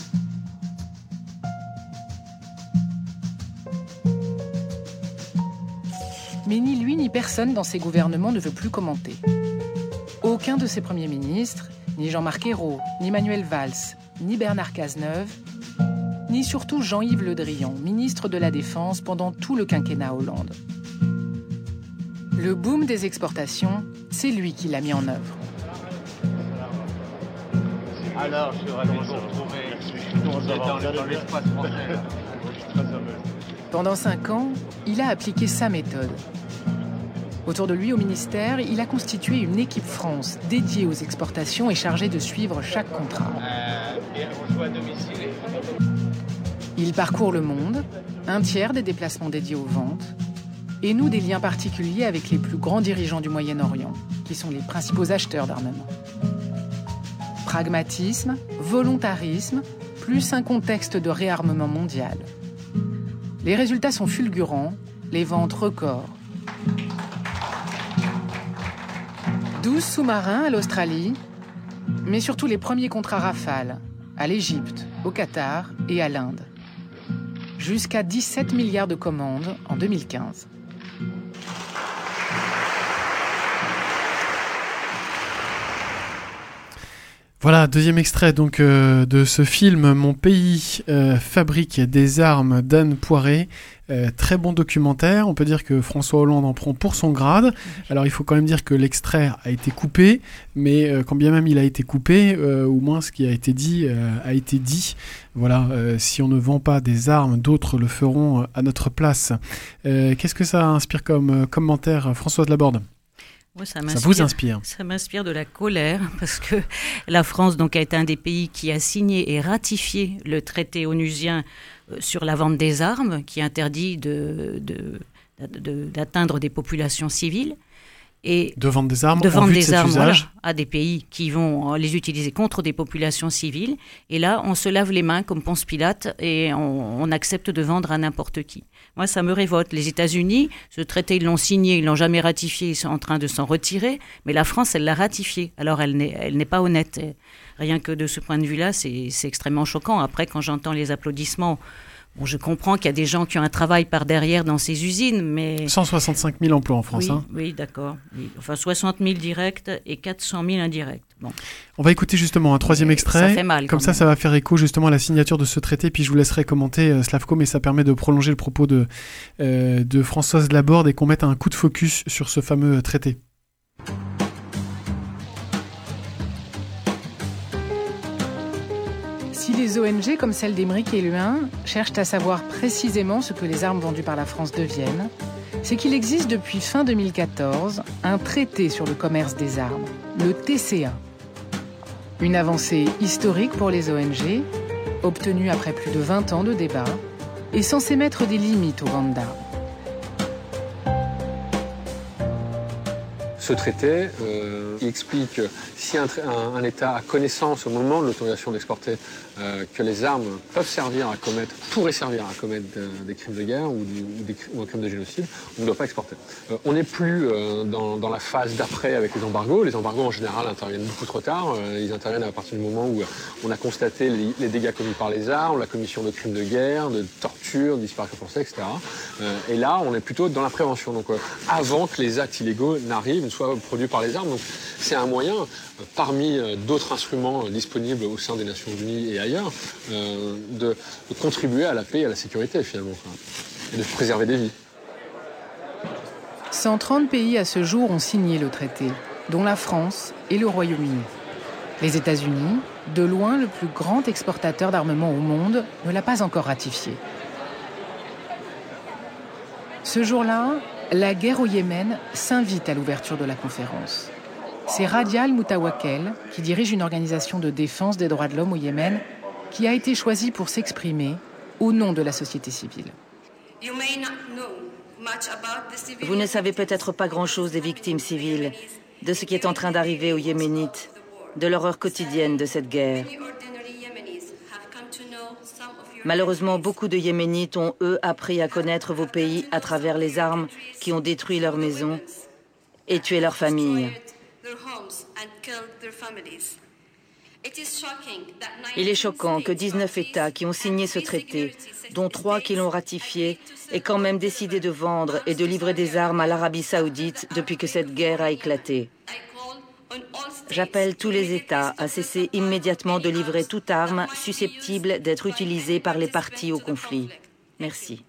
Mais ni lui ni personne dans ses gouvernements ne veut plus commenter. Aucun de ses premiers ministres, ni Jean-Marc Ayrault, ni Manuel Valls, ni Bernard Cazeneuve, ni surtout Jean-Yves Le Drian, ministre de la Défense pendant tout le quinquennat Hollande. Le boom des exportations, c'est lui qui l'a mis en œuvre. Alors, je suis ravi de vous retrouver dans, dans l'espace français. Pendant cinq ans, il a appliqué sa méthode. Autour de lui, au ministère, il a constitué une équipe France dédiée aux exportations et chargée de suivre chaque contrat. Euh, et on joue à domicile. Il parcourt le monde, un tiers des déplacements dédiés aux ventes, et noue des liens particuliers avec les plus grands dirigeants du Moyen-Orient, qui sont les principaux acheteurs d'armement. Pragmatisme, volontarisme, plus un contexte de réarmement mondial. Les résultats sont fulgurants, les ventes records. douze sous-marins à l'Australie, mais surtout les premiers contrats Rafale, à l'Égypte, au Qatar et à l'Inde. Jusqu'à dix-sept milliards de commandes en deux mille quinze. Voilà, deuxième extrait donc euh, de ce film « Mon pays euh, fabrique des armes » d'Anne Poiré. Euh, très bon documentaire. On peut dire que François Hollande en prend pour son grade. Alors il faut quand même dire que l'extrait a été coupé, mais euh, quand bien même il a été coupé, euh, au moins ce qui a été dit euh, a été dit. Voilà, euh, si on ne vend pas des armes, d'autres le feront à notre place. Euh, qu'est-ce que ça inspire comme euh, commentaire, Françoise Laborde ? Moi, ça, ça vous inspire? Ça m'inspire de la colère, parce que la France donc, a été un des pays qui a signé et ratifié le traité onusien sur la vente des armes, qui interdit de, de, de, d'atteindre des populations civiles. Et de vendre des armes, de vendre en vue des de cet armes usage. Voilà, à des pays qui vont les utiliser contre des populations civiles. Et là, on se lave les mains comme Ponce Pilate et on, on accepte de vendre à n'importe qui. Moi, ça me révolte. Les États-Unis, ce traité, ils l'ont signé, ils l'ont jamais ratifié, ils sont en train de s'en retirer. Mais la France, elle l'a ratifié. Alors, elle n'est, elle n'est pas honnête. Et rien que de ce point de vue-là, c'est, c'est extrêmement choquant. Après, quand j'entends les applaudissements, bon, je comprends qu'il y a des gens qui ont un travail par derrière dans ces usines, mais... cent soixante-cinq mille emplois en France. Oui, hein. oui d'accord. Oui. Enfin, soixante mille directs et quatre cent mille indirects. Bon. On va écouter justement un troisième Et extrait. ça fait mal, Comme ça, même. ça va faire écho justement à la signature de ce traité. Puis je vous laisserai commenter, euh, Slavko, mais ça permet de prolonger le propos de, euh, de Françoise Laborde et qu'on mette un coup de focus sur ce fameux traité. Si les O N G comme celle d'Émeric Héluin cherchent à savoir précisément ce que les armes vendues par la France deviennent, c'est qu'il existe depuis fin deux mille quatorze un traité sur le commerce des armes, le T C A. Une avancée historique pour les O N G, obtenue après plus de vingt ans de débats, et censée mettre des limites aux ventes d'armes. Ce traité euh, il explique que si un, un, un État a connaissance au moment de l'autorisation d'exporter euh, que les armes peuvent servir à commettre, pourraient servir à commettre de, des crimes de guerre ou, du, ou, des, ou un crime de génocide, on ne doit pas exporter. Euh, on n'est plus euh, dans, dans la phase d'après avec les embargos. Les embargos en général interviennent beaucoup trop tard. Euh, ils interviennent à partir du moment où on a constaté les, les dégâts commis par les armes, la commission de crimes de guerre, de torture, de disparition forcée, et cetera. Euh, et là, on est plutôt dans la prévention. Donc, euh, avant que les actes illégaux n'arrivent, soit produits par les armes. Donc c'est un moyen, euh, parmi euh, d'autres instruments euh, disponibles au sein des Nations Unies et ailleurs, euh, de, de contribuer à la paix et à la sécurité finalement, quoi, et de préserver des vies. cent trente pays à ce jour ont signé le traité, dont la France et le Royaume-Uni. Les États-Unis, de loin le plus grand exportateur d'armement au monde, ne l'a pas encore ratifié. Ce jour-là, la guerre au Yémen s'invite à l'ouverture de la conférence. C'est Radia Al-Moutawakel, qui dirige une organisation de défense des droits de l'homme au Yémen, qui a été choisi pour s'exprimer au nom de la société civile. Vous ne savez peut-être pas grand-chose des victimes civiles, de ce qui est en train d'arriver aux Yéménites, de l'horreur quotidienne de cette guerre. Malheureusement, beaucoup de Yéménites ont, eux, appris à connaître vos pays à travers les armes qui ont détruit leurs maisons et tué leurs familles. Il est choquant que dix-neuf États qui ont signé ce traité, dont trois qui l'ont ratifié, aient quand même décidé de vendre et de livrer des armes à l'Arabie Saoudite depuis que cette guerre a éclaté. J'appelle tous les États à cesser immédiatement de livrer toute arme susceptible d'être utilisée par les parties au conflit. Merci.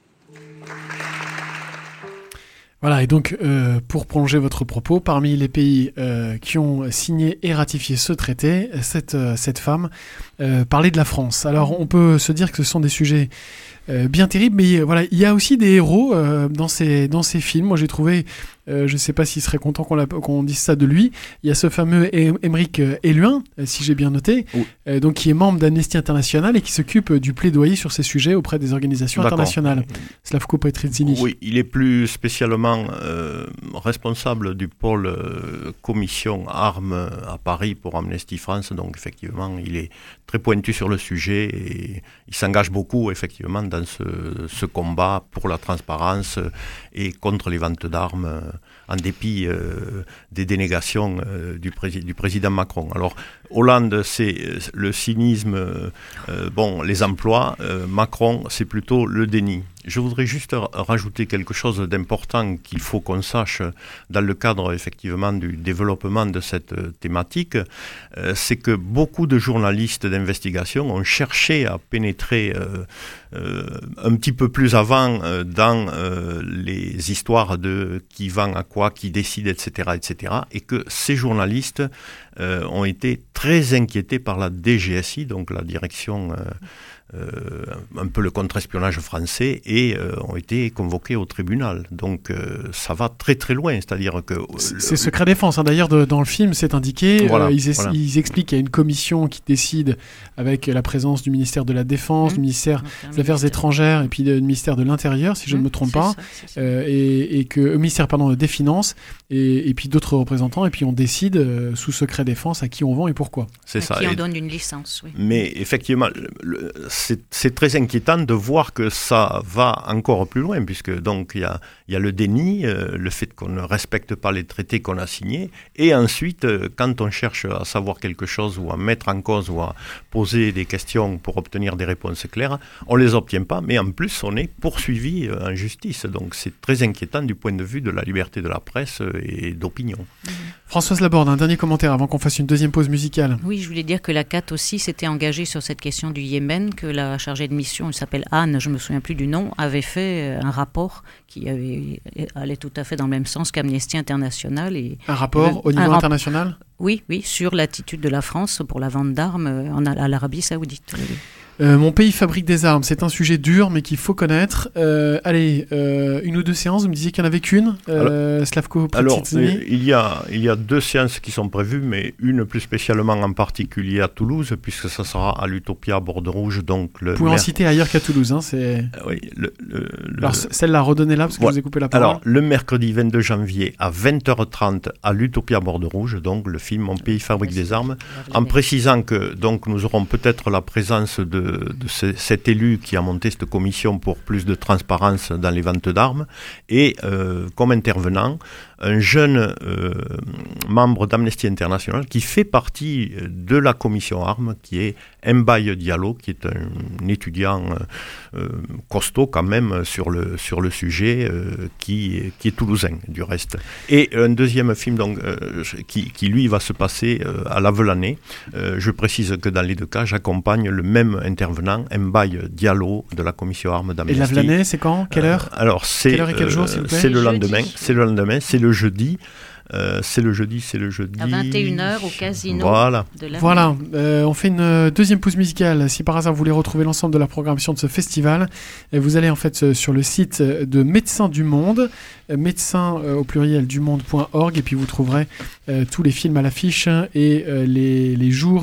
Voilà, et donc euh, pour prolonger votre propos, parmi les pays euh, qui ont signé et ratifié ce traité, cette, euh, cette femme euh, parlait de la France. Alors on peut se dire que ce sont des sujets euh, bien terribles, mais euh, voilà, il y a aussi des héros euh, dans, ces, dans ces films. Moi j'ai trouvé, euh, je ne sais pas s'il serait content qu'on, qu'on dise ça de lui, il y a ce fameux Aymeric Helluin, si j'ai bien noté, oui. euh, donc qui est membre d'Amnesty International et qui s'occupe du plaidoyer sur ces sujets auprès des organisations D'accord. internationales. Slavko Petrizzini. Oui, il est plus spécialement Euh, responsable du pôle euh, commission armes à Paris pour Amnesty France, donc effectivement il est très pointu sur le sujet et il s'engage beaucoup effectivement dans ce, ce combat pour la transparence et contre les ventes d'armes euh, en dépit euh, des dénégations euh, du, prési- du président Macron. Alors Hollande c'est le cynisme, euh, bon les emplois, euh, Macron c'est plutôt le déni. Je voudrais juste rajouter quelque chose d'important qu'il faut qu'on sache dans le cadre effectivement du développement de cette thématique, euh, c'est que beaucoup de journalistes d'investigation ont cherché à pénétrer euh, euh, un petit peu plus avant euh, dans euh, les histoires de qui vend à quoi, qui décide, et cetera, et cetera, et que ces journalistes euh, ont été très inquiétés par la D G S I, donc la direction euh, Euh, un peu le contre-espionnage français et euh, ont été convoqués au tribunal. Donc euh, ça va très très loin, c'est-à-dire que... C'est, le... c'est secret défense, hein. D'ailleurs de, dans le film c'est indiqué, voilà, euh, ils, es- voilà. ils expliquent qu'il y a une commission qui décide avec la présence du ministère de la Défense, mmh. du ministère des Affaires étrangères et puis du ministère de l'Intérieur, si je mmh, ne me trompe pas, ça, euh, et, et que, euh, ministère pardon, des Finances, et, et puis d'autres représentants, et puis on décide euh, sous secret défense à qui on vend et pourquoi. C'est à ça. qui on et... donne une licence, oui. Mais effectivement, le, le, C'est, c'est très inquiétant de voir que ça va encore plus loin, puisque donc il y a, y a le déni, euh, le fait qu'on ne respecte pas les traités qu'on a signés, et ensuite, euh, quand on cherche à savoir quelque chose ou à mettre en cause ou à poser des questions pour obtenir des réponses claires, on ne les obtient pas, mais en plus on est poursuivi euh, en justice. Donc c'est très inquiétant du point de vue de la liberté de la presse et d'opinion. Mmh. Françoise Laborde, un dernier commentaire avant qu'on fasse une deuxième pause musicale. Oui, je voulais dire que la C A T aussi s'était engagée sur cette question du Yémen, que la chargée de mission, elle s'appelle Anne, je ne me souviens plus du nom, avait fait un rapport qui avait, allait tout à fait dans le même sens qu'Amnesty International. Et, un rapport et, au niveau rap- international ? Oui, oui, sur l'attitude de la France pour la vente d'armes en, à l'Arabie Saoudite. Oui. Euh, mon pays fabrique des armes, c'est un sujet dur mais qu'il faut connaître. Euh, allez, euh, une ou deux séances, vous me disiez qu'il n'y en avait qu'une, euh, alors, Slavko Petrizzini. Alors, il y, a, il y a deux séances qui sont prévues, mais une plus spécialement en particulier à Toulouse, puisque ça sera à l'Utopia Borde Rouge. Donc le vous pouvez mer... en citer ailleurs qu'à Toulouse. Hein, c'est... Euh, oui, le, le, le... Alors celle-là, redonnez-la parce que ouais. je vous ai coupé la parole. Alors, le mercredi vingt-deux janvier à vingt heures trente à l'Utopia Borde Rouge, donc le film Mon pays fabrique des armes, en précisant que donc, nous aurons peut-être la présence de, de ces cet élu qui a monté cette commission pour plus de transparence dans les ventes d'armes, et euh, comme intervenant, un jeune euh, membre d'Amnesty International qui fait partie de la commission armes, qui est Mbaye Diallo, qui est un, un étudiant euh, costaud quand même sur le, sur le sujet, euh, qui, qui est toulousain du reste. Et un deuxième film donc, euh, qui, qui lui va se passer euh, à Lavelanet. Euh, je précise que dans les deux cas, j'accompagne le même intervenant, Mbaye Diallo de la commission armes d'Amnesty. Et Lavelanet, c'est quand ? Quelle heure ? euh, Alors c'est, Quelle heure et quel jour, s'il vous plaît ? C'est le lendemain. C'est le lendemain. C'est le jeudi. Euh, c'est le jeudi, c'est le jeudi. À vingt et une heures au casino. Voilà. De la voilà. Euh, on fait une deuxième pause musicale. Si par hasard vous voulez retrouver l'ensemble de la programmation de ce festival, vous allez en fait sur le site de Médecins du Monde, médecins euh, au pluriel du monde point org, et puis vous trouverez euh, tous les films à l'affiche et euh, les, les jours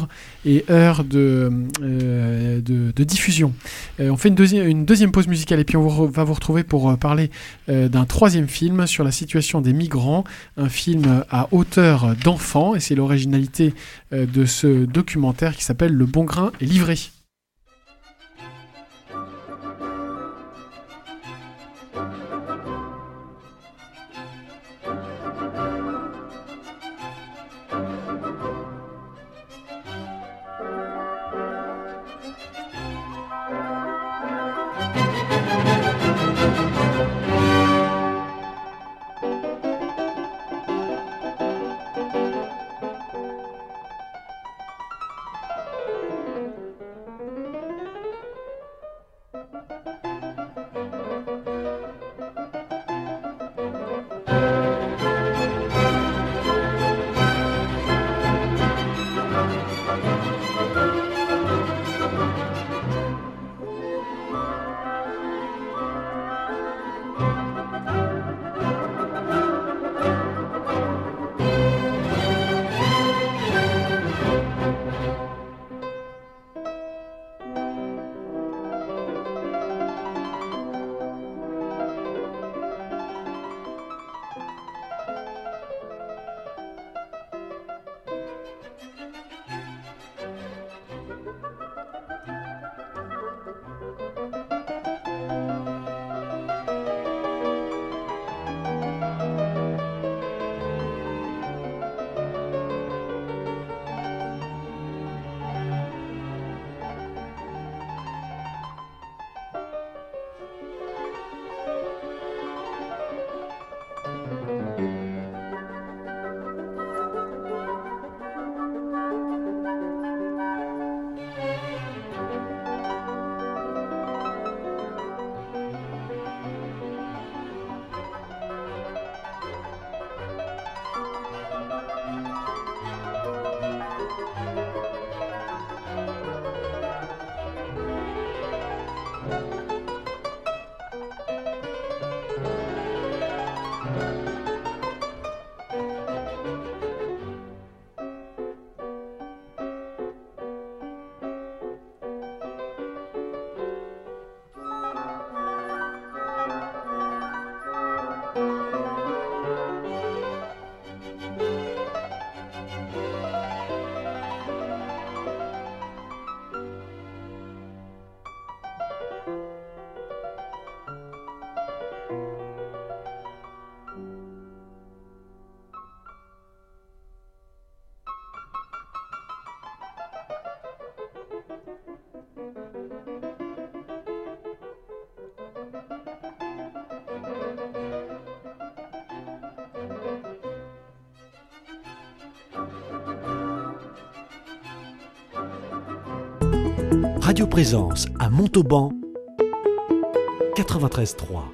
et heures de, euh, de, de diffusion. Euh, on fait une, deuxi- une deuxième pause musicale et puis on vous re- va vous retrouver pour euh, parler euh, d'un troisième film sur la situation des migrants, un film à hauteur d'enfant, et c'est l'originalité euh, de ce documentaire qui s'appelle Le bon grain est livré. Radio Présence à Montauban, quatre-vingt-treize trois.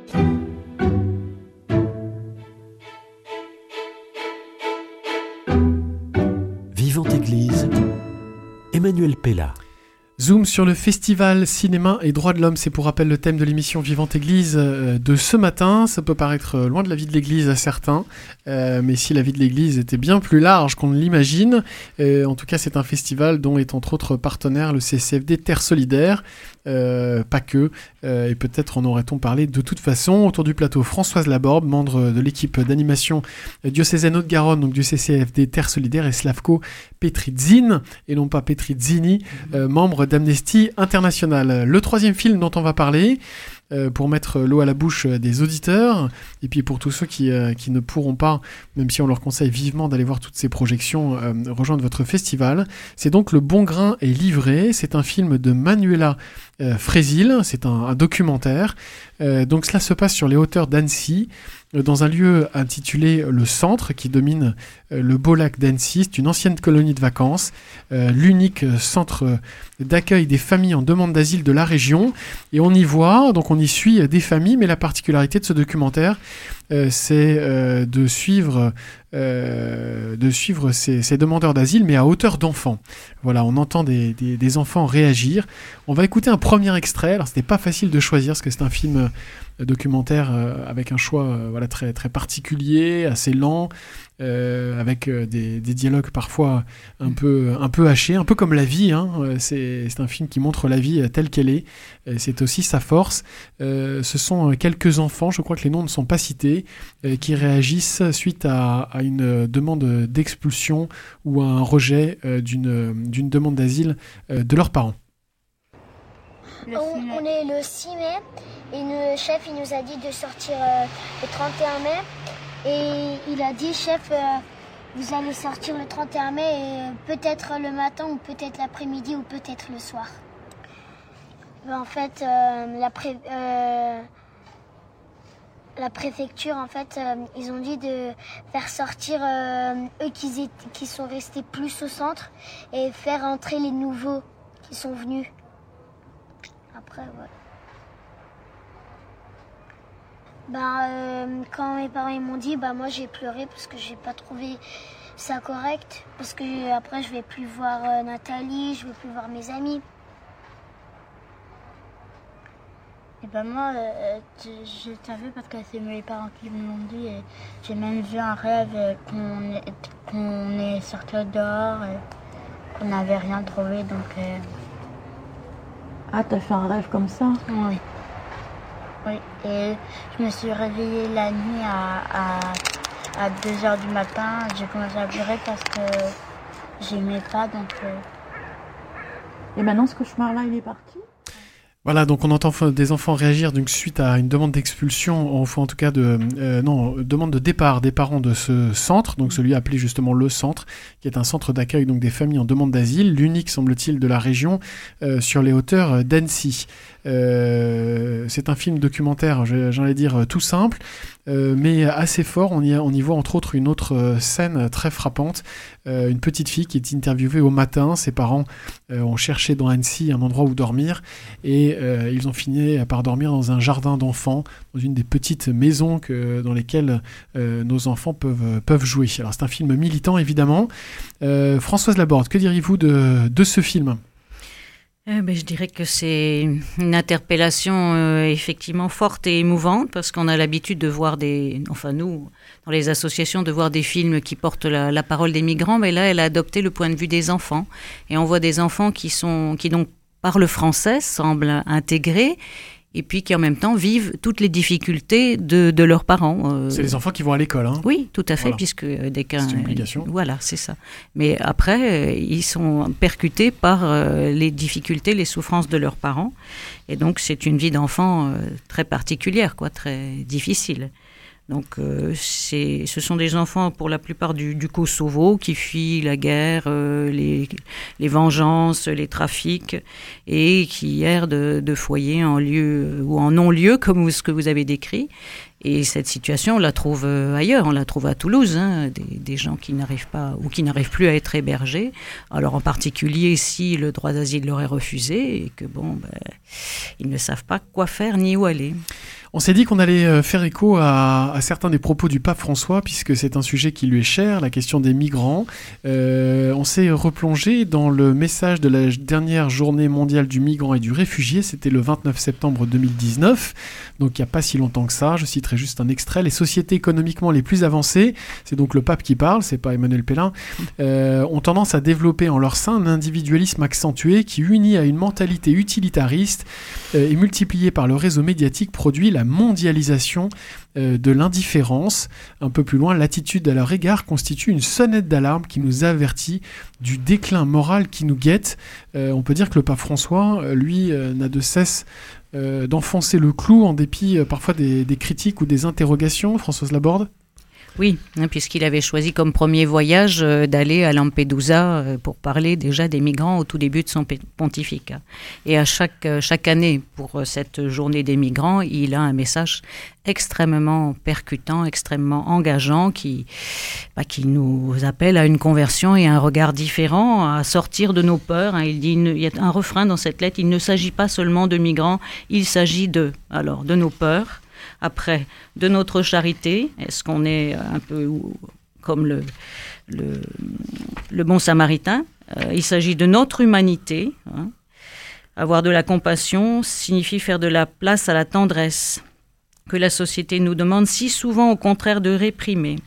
Vivante Église, Emmanuel Pella. Zoom sur le festival Cinéma et Droits de l'Homme, c'est pour rappel le thème de l'émission Vivante Église euh, de ce matin. Ça peut paraître loin de la vie de l'Église à certains, euh, mais si la vie de l'Église était bien plus large qu'on ne l'imagine, euh, en tout cas c'est un festival dont est entre autres partenaire le C C F D Terre Solidaire, euh, pas que, euh, et peut-être en aurait-on parlé de toute façon. Autour du plateau, Françoise Laborde, membre de l'équipe d'animation diocésaine Haute-Garonne, donc du C C F D Terre Solidaire, et Slavko Petridzin, et non pas Petrizzini, euh, membre d'Amnesty International. Le troisième film dont on va parler, euh, pour mettre l'eau à la bouche des auditeurs, et puis pour tous ceux qui, euh, qui ne pourront pas, même si on leur conseille vivement d'aller voir toutes ces projections, euh, rejoindre votre festival, c'est donc Le Bon Grain est livré. C'est un film de Manuela euh, Frésil, c'est un, un documentaire. Euh, donc cela se passe sur les hauteurs d'Annecy, dans un lieu intitulé Le Centre, qui domine euh, le beau lac d'Annecy. C'est une ancienne colonie de vacances, euh, l'unique centre d'accueil des familles en demande d'asile de la région. Et on y voit, donc on y suit des familles, mais la particularité de ce documentaire, euh, c'est euh, de suivre, euh, de suivre ces, ces demandeurs d'asile, mais à hauteur d'enfants. Voilà, on entend des, des, des enfants réagir. On va écouter un premier extrait. Alors, c'était pas facile de choisir, parce que c'est un film documentaire euh, avec un choix euh, voilà, très, très particulier, assez lent, euh, avec euh, des, des dialogues parfois un peu, un peu hachés, un peu comme la vie. Hein. C'est, c'est un film qui montre la vie telle qu'elle est. Et c'est aussi sa force. Euh, ce sont quelques enfants, je crois que les noms ne sont pas cités, euh, qui réagissent suite à, à une demande d'expulsion ou à un rejet euh, d'une, d'une demande d'asile euh, de leurs parents. On, on est le six mai et le chef il nous a dit de sortir euh, le trente et un mai et il a dit chef euh, vous allez sortir le trente et un mai et euh, peut-être le matin ou peut-être l'après-midi ou peut-être le soir. Ben, en fait euh, la, pré- euh, la préfecture en fait euh, ils ont dit de faire sortir euh, eux qui, étaient, qui sont restés plus au centre et faire entrer les nouveaux qui sont venus. Après, ouais. Ben, euh, quand mes parents ils m'ont dit, bah moi j'ai pleuré parce que j'ai pas trouvé ça correct. Parce que euh, après je vais plus voir euh, Nathalie, je vais plus voir mes amis. Et ben moi, euh, je, je savais parce que c'est mes parents qui me l'ont dit. Et j'ai même vu un rêve euh, qu'on est, qu'on est sorti dehors et qu'on n'avait rien trouvé. Donc. Euh... Ah, t'as fait un rêve comme ça? Oui. Oui, et je me suis réveillée la nuit à, à, à deux heures du matin. J'ai commencé à pleurer parce que j'aimais pas, donc... Euh... Et maintenant, ce cauchemar-là, il est parti? Voilà, donc on entend des enfants réagir donc suite à une demande d'expulsion, ou en tout cas de euh, non demande de départ des parents de ce centre, donc celui appelé justement le centre, qui est un centre d'accueil donc des familles en demande d'asile, l'unique semble-t-il de la région euh, sur les hauteurs d'Annecy. Euh, c'est un film documentaire, j'allais dire tout simple, euh, mais assez fort. On y, a, on y voit entre autres une autre scène très frappante, euh, une petite fille qui est interviewée au matin. Ses parents euh, ont cherché dans Annecy un endroit où dormir et euh, ils ont fini par dormir dans un jardin d'enfants, dans une des petites maisons que, dans lesquelles euh, nos enfants peuvent, peuvent jouer. Alors c'est un film militant évidemment. Euh, Françoise Laborde, que diriez-vous de, de ce film ? Eh ben, je dirais que c'est une interpellation euh, effectivement forte et émouvante parce qu'on a l'habitude de voir des, enfin nous, dans les associations, de voir des films qui portent la, la parole des migrants, mais là, elle a adopté le point de vue des enfants. Et on voit des enfants qui sont, qui donc parlent français, semblent intégrés, et puis qui en même temps vivent toutes les difficultés de, de leurs parents. Euh... C'est les enfants qui vont à l'école, hein ? Oui, tout à fait, voilà. puisque dès qu'un... C'est une obligation. Voilà, c'est ça. Mais après, ils sont percutés par euh, les difficultés, les souffrances de leurs parents. Et donc, c'est une vie d'enfant euh, très particulière, quoi, très difficile. Donc, euh, c'est, ce sont des enfants, pour la plupart, du, du Kosovo, qui fuient la guerre, euh, les, les vengeances, les trafics, et qui errent de, de foyer en lieu ou en non-lieu, comme ce que vous avez décrit. Et cette situation, on la trouve ailleurs, on la trouve à Toulouse, hein, des, des gens qui n'arrivent pas ou qui n'arrivent plus à être hébergés. Alors en particulier si le droit d'asile leur est refusé et que bon, ben, ils ne savent pas quoi faire ni où aller. On s'est dit qu'on allait faire écho à, à certains des propos du pape François, puisque c'est un sujet qui lui est cher, la question des migrants. Euh, on s'est replongé dans le message de la dernière journée mondiale du migrant et du réfugié, c'était le vingt-neuf septembre deux mille dix-neuf, donc il n'y a pas si longtemps que ça. Je citerai juste un extrait. Les sociétés économiquement les plus avancées, c'est donc le pape qui parle, c'est pas Emmanuel Pellin, euh, ont tendance à développer en leur sein un individualisme accentué qui, uni à une mentalité utilitariste euh, et multiplié par le réseau médiatique, produit la mondialisation euh, de l'indifférence. Un peu plus loin, l'attitude à leur égard constitue une sonnette d'alarme qui nous avertit du déclin moral qui nous guette. Euh, on peut dire que le pape François, lui, euh, n'a de cesse euh, d'enfoncer le clou en dépit euh, parfois des, des critiques ou des interrogations. Françoise Laborde ? Oui, hein, puisqu'il avait choisi comme premier voyage euh, d'aller à Lampedusa euh, pour parler déjà des migrants au tout début de son pontificat. Et à chaque, euh, chaque année, pour euh, cette journée des migrants, il a un message extrêmement percutant, extrêmement engageant, qui, bah, qui nous appelle à une conversion et à un regard différent, à sortir de nos peurs. Hein. Il dit, il y a un refrain dans cette lettre, il ne s'agit pas seulement de migrants, il s'agit de, alors, de nos peurs, Après, de notre charité, est-ce qu'on est un peu comme le, le, le bon samaritain? euh, Il s'agit de notre humanité. Hein. Avoir de la compassion signifie faire de la place à la tendresse, que la société nous demande si souvent au contraire de réprimer.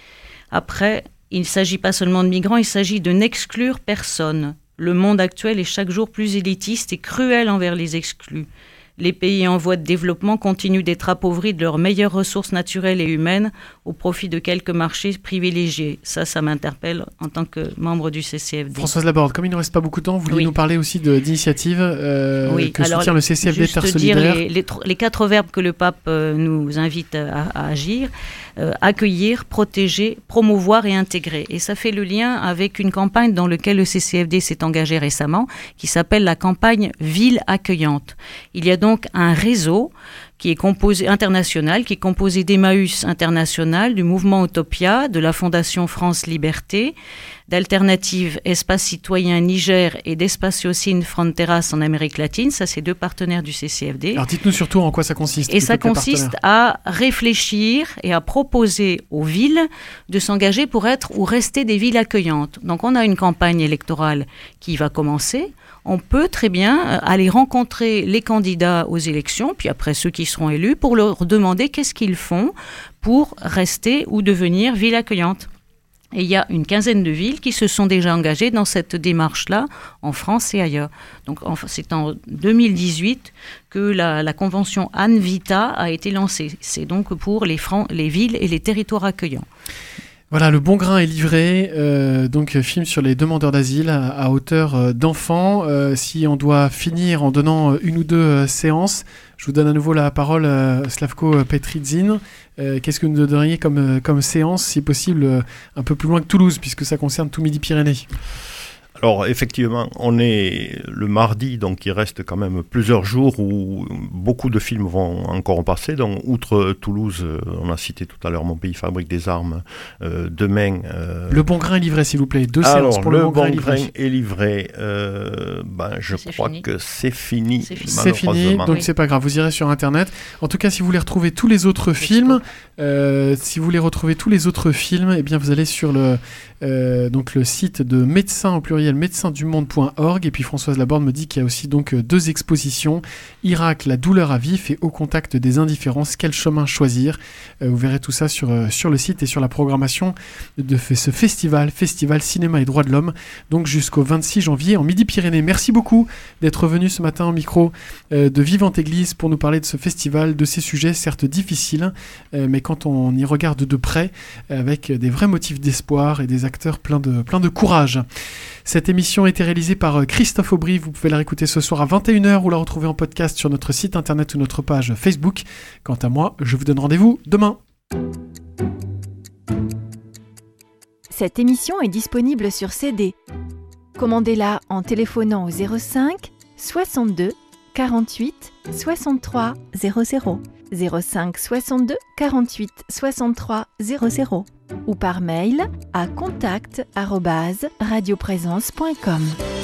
Après, il ne s'agit pas seulement de migrants, il s'agit de n'exclure personne. Le monde actuel est chaque jour plus élitiste et cruel envers les exclus. Les pays en voie de développement continuent d'être appauvris de leurs meilleures ressources naturelles et humaines au profit de quelques marchés privilégiés. Ça, ça m'interpelle en tant que membre du C C F D. Françoise Laborde, comme il ne nous reste pas beaucoup de temps, vous vouliez oui. nous parler aussi de, d'initiatives euh, oui. que Alors, soutient le C C F D Terre Solidaire. Les, les, les quatre verbes que le pape euh, nous invite à, à agir, euh, accueillir, protéger, promouvoir et intégrer. Et ça fait le lien avec une campagne dans laquelle le C C F D s'est engagé récemment, qui s'appelle la campagne Ville accueillante. Il y a donc donc un réseau qui est composé international, qui est composé d'Emmaüs International, du mouvement Utopia, de la Fondation France Liberté, d'Alternative Espace Citoyen Niger et d'Espacio Sin Fronteras en Amérique latine. Ça, c'est deux partenaires du C C F D. Alors dites-nous surtout en quoi ça consiste. Et ça consiste à réfléchir et à proposer aux villes de s'engager pour être ou rester des villes accueillantes. Donc on a une campagne électorale qui va commencer. On peut très bien aller rencontrer les candidats aux élections, puis après ceux qui seront élus, pour leur demander qu'est-ce qu'ils font pour rester ou devenir ville accueillante. Et il y a une quinzaine de villes qui se sont déjà engagées dans cette démarche-là, en France et ailleurs. Donc c'est en deux mille dix-huit que la, la convention Anvita a été lancée. C'est donc pour les, Fran- les villes et les territoires accueillants. Voilà, Le Bon Grain est livré, euh, donc film sur les demandeurs d'asile à, à hauteur euh, d'enfants. Euh, si on doit finir en donnant euh, une ou deux euh, séances, je vous donne à nouveau la parole, euh, Slavko Petridzin. Euh, qu'est-ce que vous nous donneriez comme, euh, comme séance, si possible, euh, un peu plus loin que Toulouse, puisque ça concerne tout Midi-Pyrénées? Alors effectivement, on est le mardi, donc il reste quand même plusieurs jours où beaucoup de films vont encore en passer. Donc outre Toulouse, on a cité tout à l'heure Mon pays fabrique des armes. Euh, demain. Euh... Le Bon Grain est livré, s'il vous plaît. Deux Alors, séances pour le, le Bon Grain bon est livré. Grain est livré. Euh, ben, je c'est crois fini. que c'est fini. C'est fini. C'est fini, donc oui. c'est pas grave. Vous irez sur Internet. En tout cas, si vous voulez retrouver tous les autres films, euh, si vous voulez retrouver tous les autres films, eh bien vous allez sur le euh, donc le site de médecin au pluriel médecin du monde point org. Et puis Françoise Laborde me dit qu'il y a aussi donc deux expositions, Irak, la douleur à vif et Au contact des indifférences, quel chemin choisir. Euh, vous verrez tout ça sur, euh, sur le site et sur la programmation de ce festival, Festival Cinéma et Droits de l'Homme, donc jusqu'au vingt-six janvier en Midi-Pyrénées. Merci beaucoup d'être venu ce matin au micro euh, de Vivante Église pour nous parler de ce festival, de ces sujets certes difficiles, euh, mais quand on y regarde de près, avec des vrais motifs d'espoir et des acteurs pleins de, pleins de courage. Cette émission a été réalisée par Christophe Aubry. Vous pouvez la réécouter ce soir à vingt et une heures ou la retrouver en podcast sur notre site internet ou notre page Facebook. Quant à moi, je vous donne rendez-vous demain. Cette émission est disponible sur C D. Commandez-la en téléphonant au zéro cinq soixante-deux quarante-huit soixante-trois zéro zéro, zéro cinq soixante-deux quarante-huit soixante-trois zéro zéro ou par mail à contact arobase radioprésence point com.